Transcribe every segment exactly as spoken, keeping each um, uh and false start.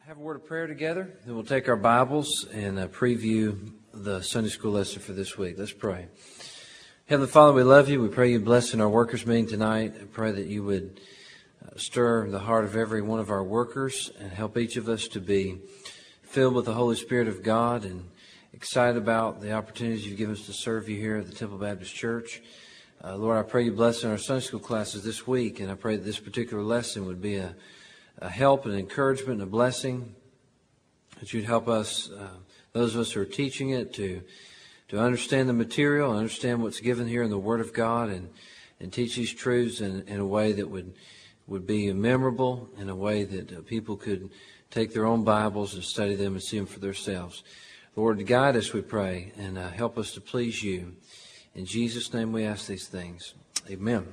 Have a word of prayer together, then we'll take our Bibles and uh, preview the Sunday school lesson for this week. Let's pray. Heavenly Father, we love you. We pray you bless in our workers' meeting tonight. I pray that you would uh, stir the heart of every one of our workers and help each of us to be filled with the Holy Spirit of God and excited about the opportunities you've given us to serve you here at the Temple Baptist Church. Uh, Lord, I pray you bless in our Sunday school classes this week, and I pray that this particular lesson would be a a help and encouragement and a blessing, that you'd help us, uh, those of us who are teaching it, to to understand the material and understand what's given here in the Word of God, and, and teach these truths in, in a way that would would be memorable, in a way that uh, people could take their own Bibles and study them and see them for themselves. Lord, guide us, we pray, and uh, help us to please you. In Jesus' name we ask these things. Amen.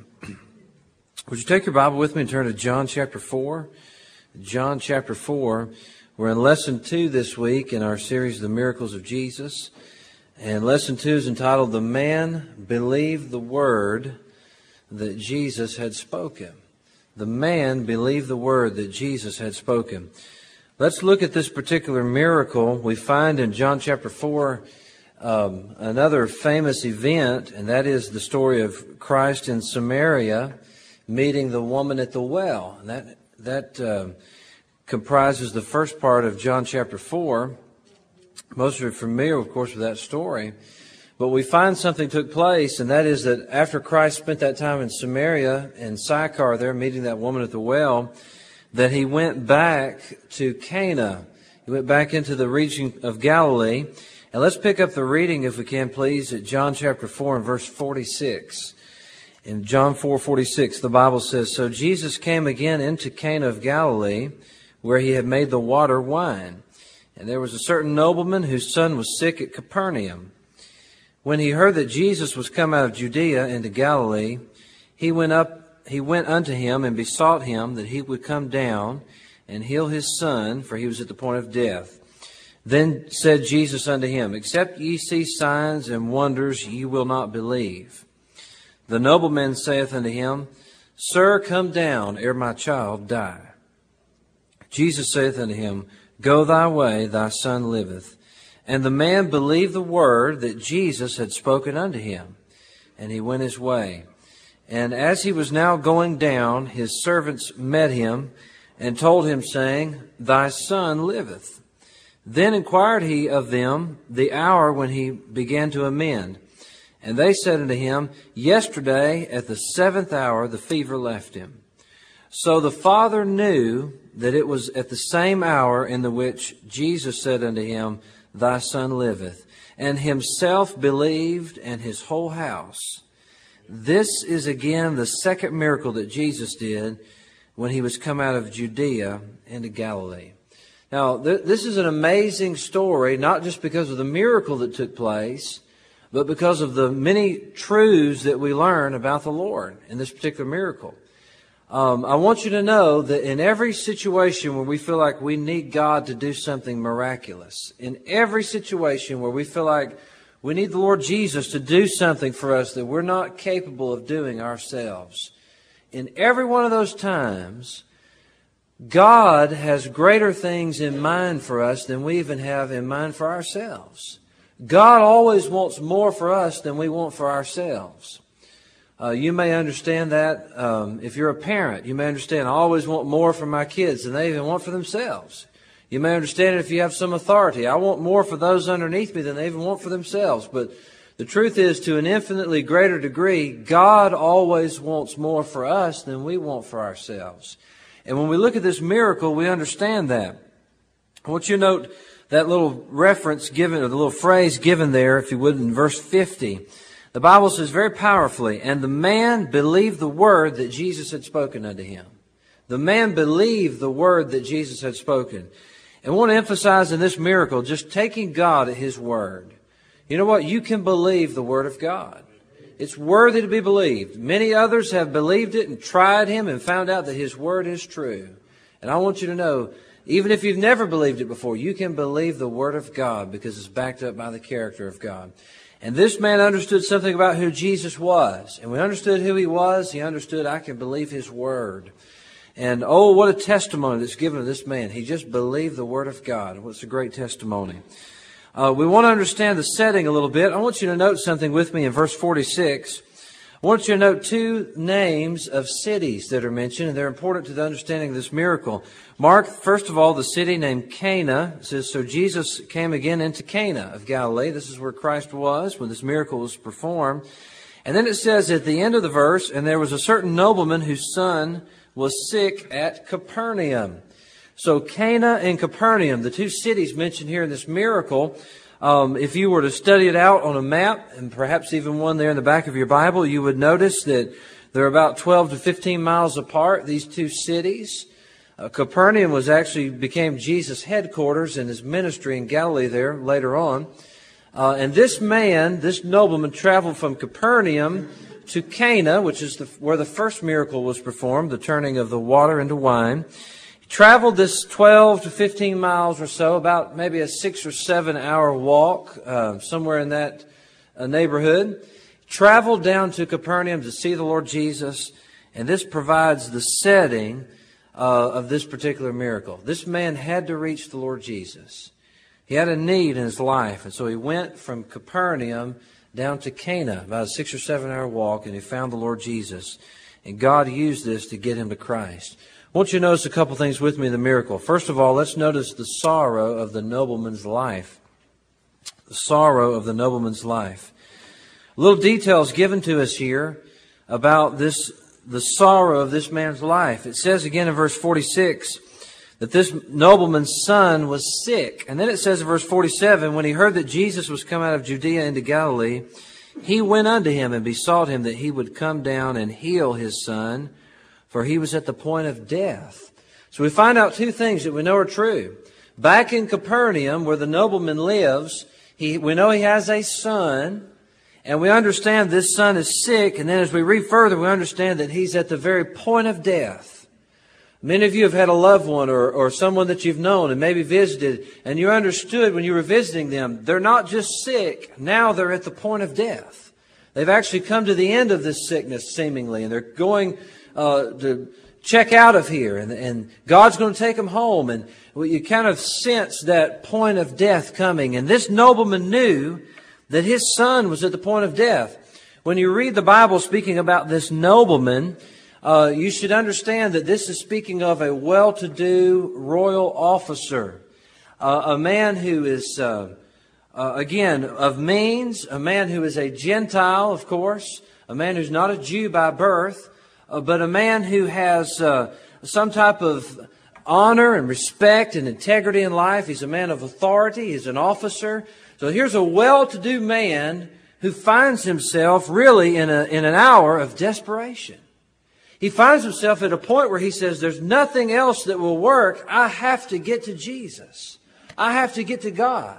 Would you take your Bible with me and turn to John chapter four? John chapter four. We're in lesson two this week in our series, The Miracles of Jesus. And lesson two is entitled, The Man Believed the Word that Jesus had spoken. The man believed the word that Jesus had spoken. Let's look at this particular miracle. We find in John chapter four um, another famous event, and that is the story of Christ in Samaria meeting the woman at the well. And that that uh, comprises the first part of John chapter four. Most of you are familiar, of course, with that story. But we find something took place, and that is that after Christ spent that time in Samaria and Sychar there, meeting that woman at the well, that he went back to Cana. He went back into the region of Galilee. And let's pick up the reading, if we can, please, at John chapter four and verse forty-six. In John four forty-six, the Bible says, So Jesus came again into Cana of Galilee, where he had made the water wine. And there was a certain nobleman whose son was sick at Capernaum. When he heard that Jesus was come out of Judea into Galilee, he went up, he went unto him and besought him that he would come down and heal his son, for he was at the point of death. Then said Jesus unto him, Except ye see signs and wonders, ye will not believe. The nobleman saith unto him, Sir, come down, ere my child die. Jesus saith unto him, Go thy way, thy son liveth. And the man believed the word that Jesus had spoken unto him, and he went his way. And as he was now going down, his servants met him, and told him, saying, Thy son liveth. Then inquired he of them the hour when he began to amend. And they said unto him, Yesterday at the seventh hour the fever left him. So the father knew that it was at the same hour in the which Jesus said unto him, Thy son liveth, and himself believed, and his whole house. This is again the second miracle that Jesus did when he was come out of Judea into Galilee. Now, th- this is an amazing story, not just because of the miracle that took place, but because of the many truths that we learn about the Lord in this particular miracle. Um, I want you to know that in every situation where we feel like we need God to do something miraculous, in every situation where we feel like we need the Lord Jesus to do something for us that we're not capable of doing ourselves, in every one of those times, God has greater things in mind for us than we even have in mind for ourselves. God always wants more for us than we want for ourselves. Uh, you may understand that um, if you're a parent. You may understand, I always want more for my kids than they even want for themselves. You may understand it if you have some authority. I want more for those underneath me than they even want for themselves. But the truth is, to an infinitely greater degree, God always wants more for us than we want for ourselves. And when we look at this miracle, we understand that. I want you to note that little reference given, or the little phrase given there, if you would, in verse fifty. The Bible says very powerfully, And the man believed the word that Jesus had spoken unto him. The man believed the word that Jesus had spoken. And I want to emphasize in this miracle, just taking God at His word. You know what? You can believe the word of God. It's worthy to be believed. Many others have believed it and tried Him and found out that His word is true. And I want you to know, even if you've never believed it before, you can believe the word of God because it's backed up by the character of God. And this man understood something about who Jesus was. And we understood who He was. He understood, I can believe His word. And oh, what a testimony that's given to this man. He just believed the Word of God. What's a great testimony. Uh, we want to understand the setting a little bit. I want you to note something with me in verse forty-six. I want you to note two names of cities that are mentioned, and they're important to the understanding of this miracle. Mark, first of all, the city named Cana. It says, so Jesus came again into Cana of Galilee. This is where Christ was when this miracle was performed. And then it says at the end of the verse, and there was a certain nobleman whose son was sick at Capernaum. So Cana and Capernaum, the two cities mentioned here in this miracle, um, if you were to study it out on a map, and perhaps even one there in the back of your Bible, you would notice that they're about twelve to fifteen miles apart, these two cities. Uh, Capernaum was actually became Jesus' headquarters in his ministry in Galilee there later on. Uh, and this man, this nobleman, traveled from Capernaum to Cana, which is the, where the first miracle was performed, the turning of the water into wine. He traveled this twelve to fifteen miles or so, about maybe a six or seven hour walk, uh, somewhere in that uh, neighborhood. Traveled down to Capernaum to see the Lord Jesus, and this provides the setting uh, of this particular miracle. This man had to reach the Lord Jesus. He had a need in his life, and so he went from Capernaum down to Cana, about a six or seven hour walk, and he found the Lord Jesus. And God used this to get him to Christ. I want you to notice a couple things with me in the miracle. First of all, let's notice the sorrow of the nobleman's life. The sorrow of the nobleman's life. Little details given to us here about this, the sorrow of this man's life. It says again in verse forty-six that this nobleman's son was sick. And then it says in verse forty-seven, when he heard that Jesus was come out of Judea into Galilee, he went unto him and besought him that he would come down and heal his son, for he was at the point of death. So we find out two things that we know are true. Back in Capernaum, where the nobleman lives, he, we know he has a son, and we understand this son is sick. And then as we read further, we understand that he's at the very point of death. Many of you have had a loved one or, or someone that you've known and maybe visited, and you understood when you were visiting them, they're not just sick, now they're at the point of death. They've actually come to the end of this sickness, seemingly, and they're going uh, to check out of here, and, and God's going to take them home, and you kind of sense that point of death coming. And this nobleman knew that his son was at the point of death. When you read the Bible speaking about this nobleman, Uh, you should understand that this is speaking of a well-to-do royal officer, uh, a man who is, uh, uh, again, of means, a man who is a Gentile, of course, a man who's not a Jew by birth, uh, but a man who has uh, some type of honor and respect and integrity in life. He's a man of authority. He's an officer. So here's a well-to-do man who finds himself really in a in an hour of desperation. He finds himself at a point where he says, there's nothing else that will work. I have to get to Jesus. I have to get to God.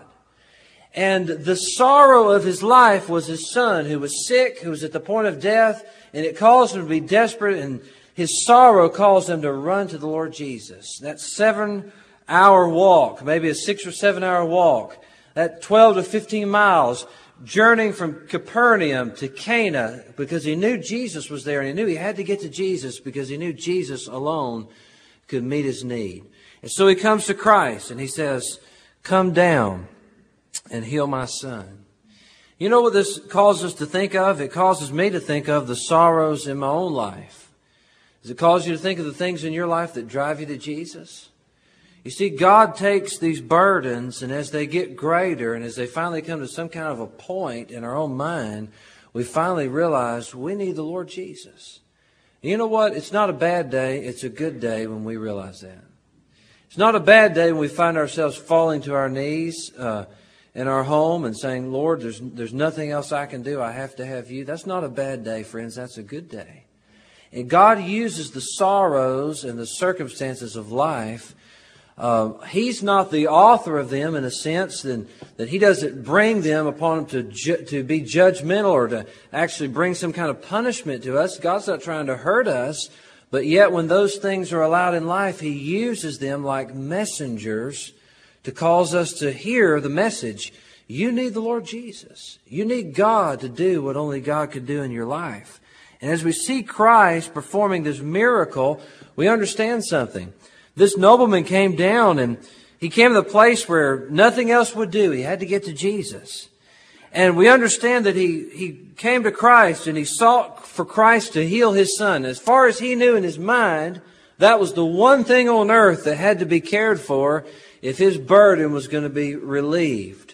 And the sorrow of his life was his son who was sick, who was at the point of death, and it caused him to be desperate, and his sorrow caused him to run to the Lord Jesus. That seven hour walk, maybe a six or seven hour walk, that twelve to fifteen miles, journeying from Capernaum to Cana, because he knew Jesus was there, and he knew he had to get to Jesus because he knew Jesus alone could meet his need. And so he comes to Christ and he says, come down and heal my son. You know what this causes us to think of? It causes me to think of the sorrows in my own life. Does it cause you to think of the things in your life that drive you to Jesus? You see, God takes these burdens, and as they get greater, and as they finally come to some kind of a point in our own mind, we finally realize we need the Lord Jesus. And you know what? It's not a bad day. It's a good day when we realize that. It's not a bad day when we find ourselves falling to our knees uh, in our home and saying, Lord, there's, there's nothing else I can do. I have to have you. That's not a bad day, friends. That's a good day. And God uses the sorrows and the circumstances of life. Uh, he's not the author of them in a sense that, that he doesn't bring them upon him to ju- to be judgmental or to actually bring some kind of punishment to us. God's not trying to hurt us, but yet when those things are allowed in life, he uses them like messengers to cause us to hear the message. You need the Lord Jesus. You need God to do what only God could do in your life. And as we see Christ performing this miracle, we understand something. This nobleman came down and he came to the place where nothing else would do. He had to get to Jesus. And we understand that he, he came to Christ and he sought for Christ to heal his son. As far as he knew in his mind, that was the one thing on earth that had to be cared for if his burden was going to be relieved.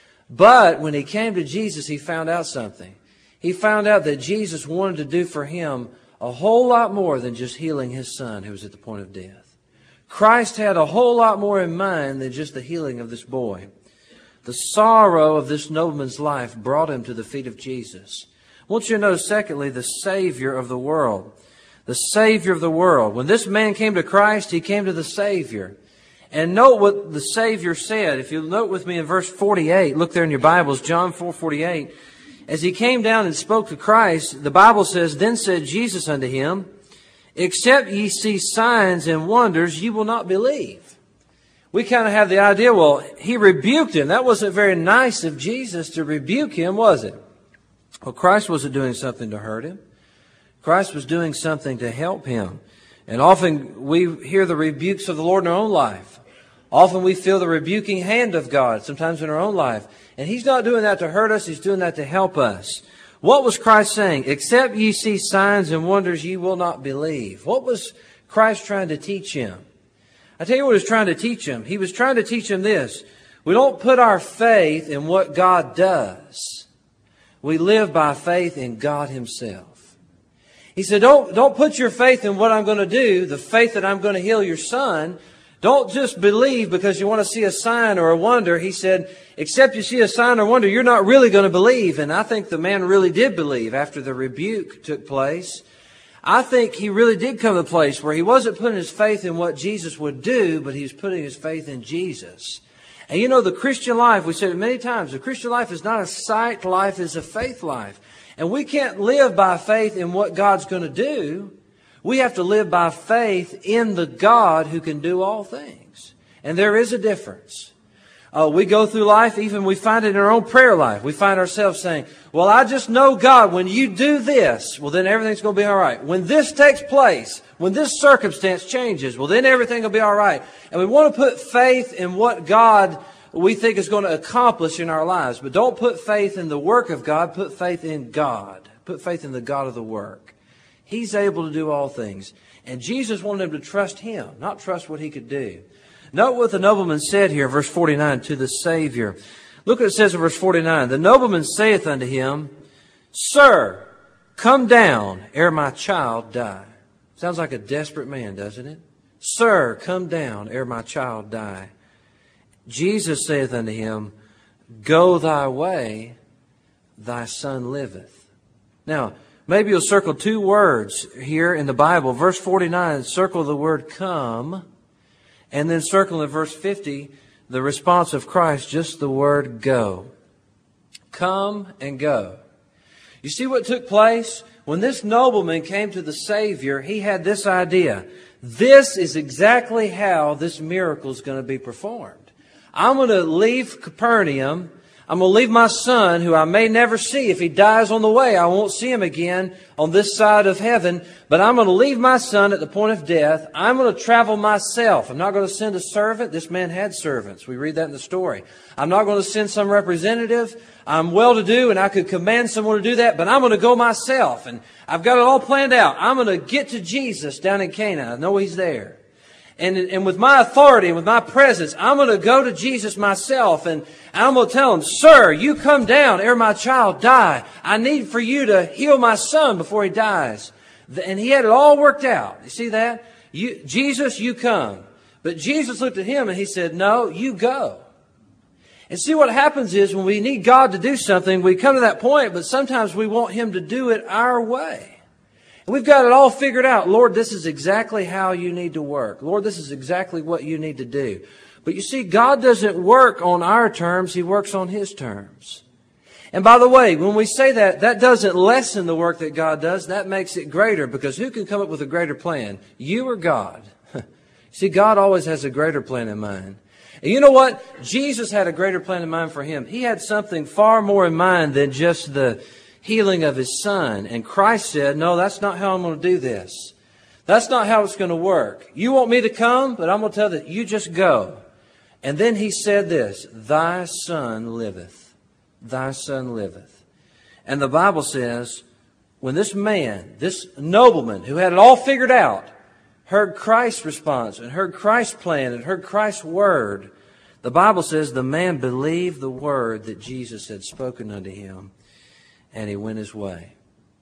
But when he came to Jesus, he found out something. He found out that Jesus wanted to do for him a whole lot more than just healing his son who was at the point of death. Christ had a whole lot more in mind than just the healing of this boy. The sorrow of this nobleman's life brought him to the feet of Jesus. I want you to notice, secondly, the Savior of the world. The Savior of the world. When this man came to Christ, he came to the Savior. And note what the Savior said. If you'll note with me in verse forty-eight, look there in your Bibles, John four forty-eight. As he came down and spoke to Christ, the Bible says, "Then said Jesus unto him, Except ye see signs and wonders, ye will not believe." We kind of have the idea, well, he rebuked him. That wasn't very nice of Jesus to rebuke him, was it? Well, Christ wasn't doing something to hurt him. Christ was doing something to help him. And often we hear the rebukes of the Lord in our own life. Often we feel the rebuking hand of God, sometimes in our own life. And He's not doing that to hurt us. He's doing that to help us. What was Christ saying? Except ye see signs and wonders, ye will not believe. What was Christ trying to teach him? I tell you what He was trying to teach him. He was trying to teach him this. We don't put our faith in what God does. We live by faith in God Himself. He said, don't, don't put your faith in what I'm going to do, the faith that I'm going to heal your son. Don't just believe because you want to see a sign or a wonder. He said, except you see a sign or wonder, you're not really going to believe. And I think the man really did believe after the rebuke took place. I think he really did come to the place where he wasn't putting his faith in what Jesus would do, but he was putting his faith in Jesus. And you know, the Christian life, we said it many times, the Christian life is not a sight life, it's a faith life. And we can't live by faith in what God's going to do. We have to live by faith in the God who can do all things. And there is a difference. Uh, we go through life, even we find it in our own prayer life. We find ourselves saying, well, I just know God, when you do this, well, then everything's going to be all right. When this takes place, when this circumstance changes, well, then everything will be all right. And we want to put faith in what God we think is going to accomplish in our lives. But don't put faith in the work of God. Put faith in God. Put faith in the God of the work. He's able to do all things. And Jesus wanted him to trust Him, not trust what he could do. Note what the nobleman said here, verse forty-nine, to the Savior. Look what it says in verse forty-nine. The nobleman saith unto him, Sir, come down ere my child die. Sounds like a desperate man, doesn't it? Sir, come down ere my child die. Jesus saith unto him, Go thy way, thy son liveth. Now, maybe you'll circle two words here in the Bible. Verse forty-nine, circle the word come. And then circle in verse fifty, the response of Christ, just the word go. Come and go. You see what took place? When this nobleman came to the Savior, he had this idea. This is exactly how this miracle is going to be performed. I'm going to leave Capernaum. I'm going to leave my son, who I may never see. If he dies on the way, I won't see him again on this side of heaven. But I'm going to leave my son at the point of death. I'm going to travel myself. I'm not going to send a servant. This man had servants. We read that in the story. I'm not going to send some representative. I'm well-to-do and I could command someone to do that. But I'm going to go myself. And I've got it all planned out. I'm going to get to Jesus down in Cana. I know He's there. And, and with my authority and with my presence, I'm going to go to Jesus myself. And I'm going to tell Him, Sir, you come down ere my child die. I need for you to heal my son before he dies. And he had it all worked out. You see that? You, Jesus, you come. But Jesus looked at him and He said, No, you go. And see, what happens is when we need God to do something, we come to that point, but sometimes we want Him to do it our way. We've got it all figured out. Lord, this is exactly how you need to work. Lord, this is exactly what you need to do. But you see, God doesn't work on our terms. He works on His terms. And by the way, when we say that, that doesn't lessen the work that God does. That makes it greater, because who can come up with a greater plan? You or God? See, God always has a greater plan in mind. And you know what? Jesus had a greater plan in mind for Him. He had something far more in mind than just the healing of his son. And Christ said, no, that's not how I'm going to do this. That's not how it's going to work. You want me to come, but I'm going to tell you, you just go. And then he said this, thy son liveth. Thy son liveth. And the Bible says, when this man, this nobleman who had it all figured out, heard Christ's response and heard Christ's plan and heard Christ's word, the Bible says the man believed the word that Jesus had spoken unto him, and he went his way.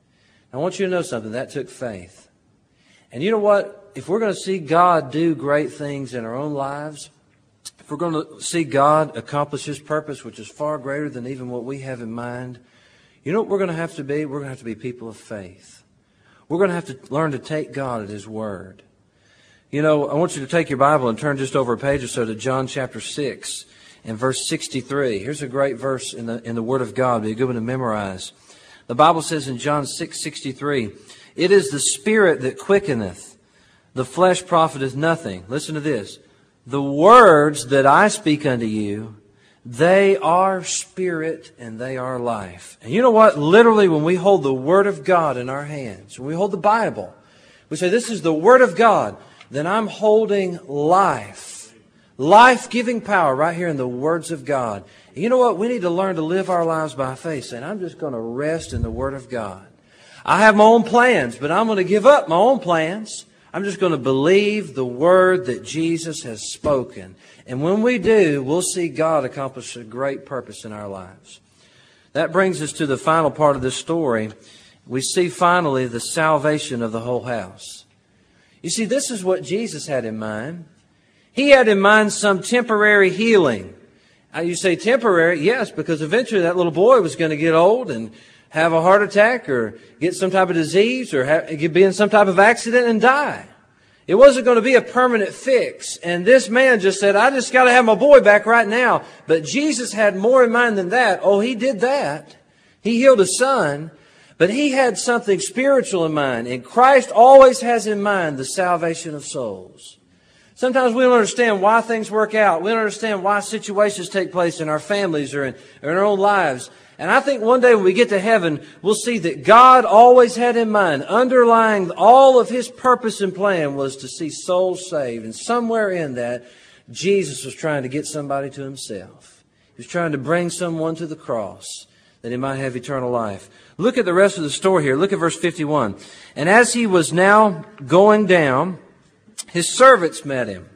I want you to know something. That took faith. And you know what? If we're going to see God do great things in our own lives, if we're going to see God accomplish His purpose, which is far greater than even what we have in mind, you know what we're going to have to be? We're going to have to be people of faith. We're going to have to learn to take God at His word. You know, I want you to take your Bible and turn just over a page or so to John chapter six and verse sixty-three. Here's a great verse in the in the Word of God. It'll be a good one to memorize. The Bible says in John six sixty-three, it is the Spirit that quickeneth, the flesh profiteth nothing. Listen to this. The words that I speak unto you, they are spirit and they are life. And you know what? Literally, when we hold the Word of God in our hands, when we hold the Bible, we say, this is the Word of God, then I'm holding life. Life-giving power right here in the words of God. And you know what? We need to learn to live our lives by faith, saying, I'm just going to rest in the Word of God. I have my own plans, but I'm going to give up my own plans. I'm just going to believe the word that Jesus has spoken. And when we do, we'll see God accomplish a great purpose in our lives. That brings us to the final part of this story. We see finally the salvation of the whole house. You see, this is what Jesus had in mind. He had in mind some temporary healing. Now you say temporary? Yes, because eventually that little boy was going to get old and have a heart attack or get some type of disease or have, be in some type of accident and die. It wasn't going to be a permanent fix. And this man just said, I just got to have my boy back right now. But Jesus had more in mind than that. Oh, He did that. He healed his son. But He had something spiritual in mind. And Christ always has in mind the salvation of souls. Sometimes we don't understand why things work out. We don't understand why situations take place in our families or in, or in our own lives. And I think one day when we get to heaven, we'll see that God always had in mind, underlying all of His purpose and plan was to see souls saved. And somewhere in that, Jesus was trying to get somebody to Himself. He was trying to bring someone to the cross that he might have eternal life. Look at the rest of the story here. Look at verse fifty-one. And as he was now going down, his servants met him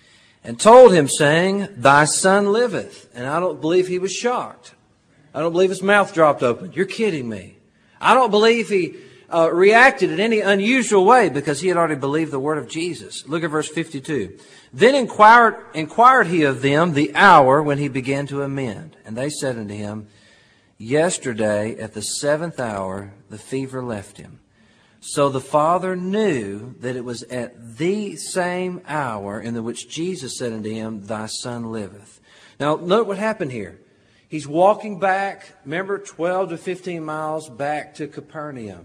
and told him, saying, Thy son liveth. And I don't believe he was shocked. I don't believe his mouth dropped open. You're kidding me. I don't believe he uh, reacted in any unusual way because he had already believed the word of Jesus. Look at verse fifty-two. Then inquired, inquired he of them the hour when he began to amend. And they said unto him, Yesterday at the seventh hour the fever left him. So the father knew that it was at the same hour in the which Jesus said unto him, Thy son liveth. Now note what happened here. He's walking back, remember, twelve to fifteen miles back to Capernaum.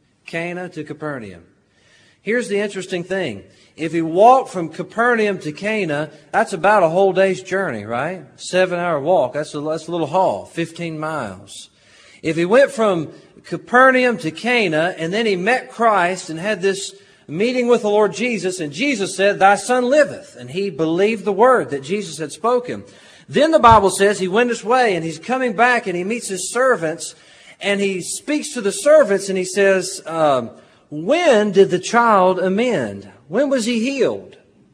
Cana to Capernaum. Here's the interesting thing. If he walked from Capernaum to Cana, that's about a whole day's journey, right? Seven-hour walk. That's a, that's a little haul, fifteen miles. If he went from Capernaum to Cana, and then he met Christ and had this meeting with the Lord Jesus, and Jesus said, Thy son liveth. And he believed the word that Jesus had spoken. Then the Bible says he went his way, and he's coming back, and he meets his servants, and he speaks to the servants, and he says, um, when did the child amend? When was he healed?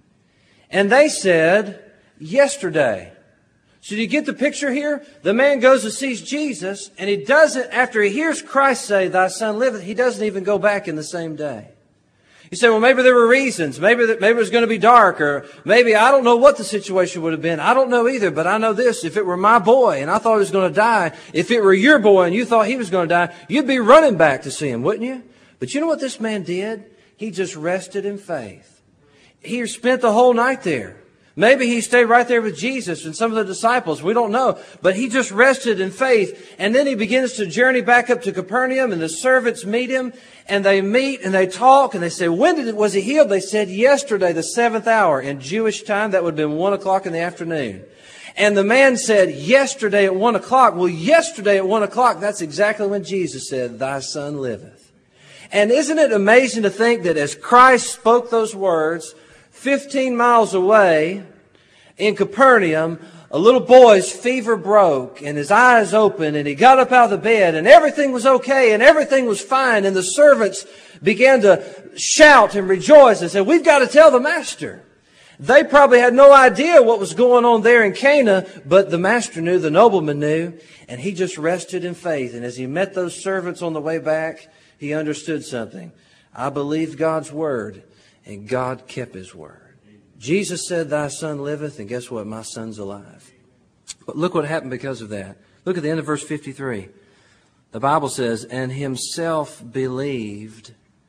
And they said, yesterday. So do you get the picture here? The man goes and sees Jesus, and he doesn't, after he hears Christ say, Thy son liveth, he doesn't even go back in the same day. You say, well, maybe there were reasons. Maybe that, maybe it was going to be dark, or maybe I don't know what the situation would have been. I don't know either, but I know this. If it were my boy and I thought he was going to die, if it were your boy and you thought he was going to die, you'd be running back to see him, wouldn't you? But you know what this man did? He just rested in faith. He spent the whole night there. Maybe he stayed right there with Jesus and some of the disciples. We don't know. But he just rested in faith. And then he begins to journey back up to Capernaum, and the servants meet him, and they meet and they talk, and they say, when did it, was he healed? They said, yesterday, the seventh hour. In Jewish time, that would have been one o'clock in the afternoon. And the man said, yesterday at one o'clock. Well, yesterday at one o'clock, that's exactly when Jesus said, thy son liveth. And isn't it amazing to think that as Christ spoke those words, fifteen miles away in Capernaum, a little boy's fever broke and his eyes opened and he got up out of the bed and everything was okay and everything was fine. And the servants began to shout and rejoice and said, we've got to tell the master. They probably had no idea what was going on there in Cana, but the master knew, the nobleman knew, and he just rested in faith. And as he met those servants on the way back, he understood something. I believed God's word, and God kept his word. Jesus said, thy son liveth, and guess what? My son's alive. But look what happened because of that. Look at the end of verse fifty-three. The Bible says, and himself believed,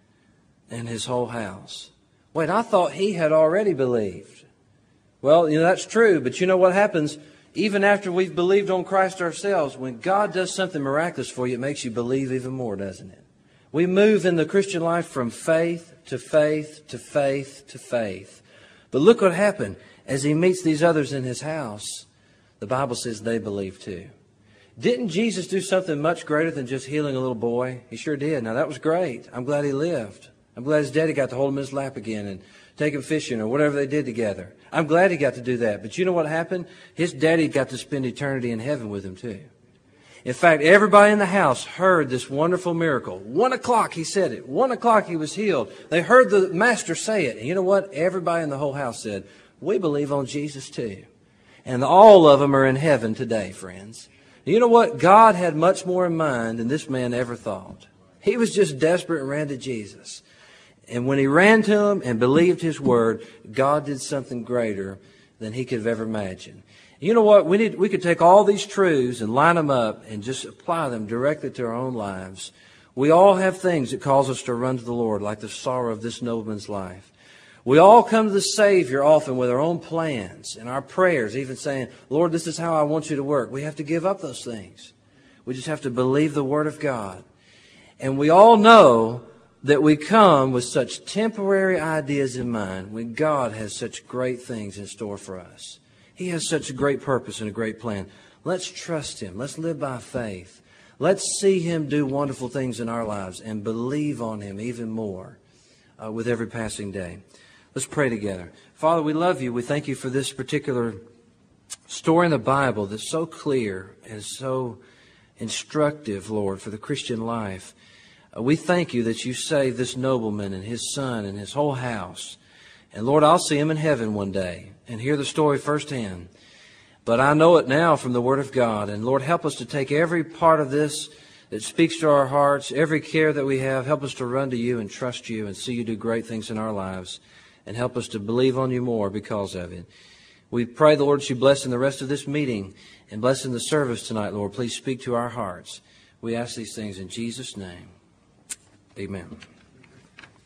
and his whole house. Wait, I thought he had already believed. Well, you know, that's true, but you know what happens? Even after we've believed on Christ ourselves, when God does something miraculous for you, it makes you believe even more, doesn't it? We move in the Christian life from faith to faith to faith to faith. But look what happened. As he meets these others in his house, the Bible says they believe too. Didn't Jesus do something much greater than just healing a little boy? He sure did. Now, that was great. I'm glad he lived. I'm glad his daddy got to hold him in his lap again and take him fishing or whatever they did together. I'm glad he got to do that. But you know what happened? His daddy got to spend eternity in heaven with him too. In fact, everybody in the house heard this wonderful miracle. One o'clock, he said it. One o'clock, he was healed. They heard the master say it. And you know what? Everybody in the whole house said, we believe on Jesus too. And all of them are in heaven today, friends. You know what? God had much more in mind than this man ever thought. He was just desperate and ran to Jesus. And when he ran to him and believed his word, God did something greater than he could have ever imagined. You know what? We need, we could take all these truths and line them up and just apply them directly to our own lives. We all have things that cause us to run to the Lord, like the sorrow of this nobleman's life. We all come to the Savior often with our own plans and our prayers, even saying, Lord, this is how I want you to work. We have to give up those things. We just have to believe the Word of God. And we all know that we come with such temporary ideas in mind when God has such great things in store for us. He has such a great purpose and a great plan. Let's trust Him. Let's live by faith. Let's see Him do wonderful things in our lives and believe on Him even more uh, with every passing day. Let's pray together. Father, we love you. We thank you for this particular story in the Bible that's so clear and so instructive, Lord, for the Christian life. Uh, we thank you that you saved this nobleman and his son and his whole house. And Lord, I'll see him in heaven one day and hear the story firsthand. But I know it now from the Word of God. And Lord, help us to take every part of this that speaks to our hearts, every care that we have. Help us to run to you and trust you and see you do great things in our lives. And help us to believe on you more because of it. We pray the Lord should bless in the rest of this meeting and bless in the service tonight, Lord. Please speak to our hearts. We ask these things in Jesus' name. Amen.